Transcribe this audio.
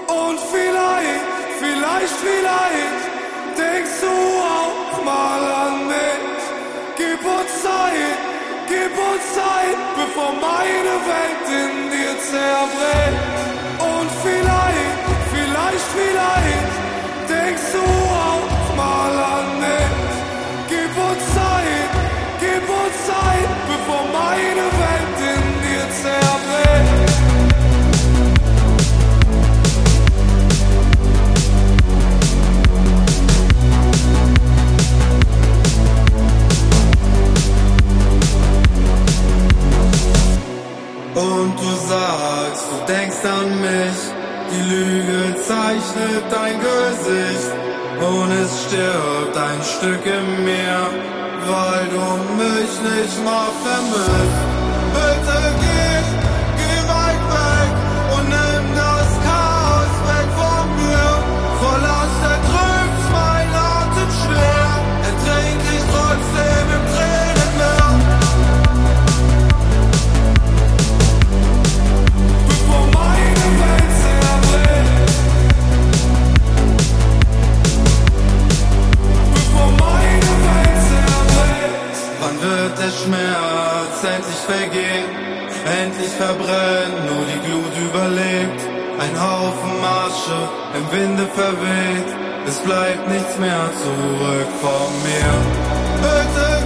Und vielleicht denkst du auch mal an mich. Gib uns Zeit, bevor meine Welt in dir zerbricht. Und vielleicht denkst du auch mal an mich. Gib uns Zeit, bevor meine Welt in dir zerbricht. Und du sagst, du denkst an mich, die Lüge zeichnet dein Gesicht und es stirbt ein Stück in mir, weil du mich nicht mal vermisst. Bitte geh weit weg und nimm das Chaos weg von mir. Vor Last erdrückt mein Atem schwer, ertränk ich trotzdem im Tränenmeer. Bevor meine Welt zerbricht. Bevor meine Welt zerbricht. Wann wird der Schmerz endlich vergehen? Endlich verbrennen, nur die Glut überlebt. Ein Haufen Asche im Winde verweht. Es bleibt nichts mehr zurück von mir. Bitte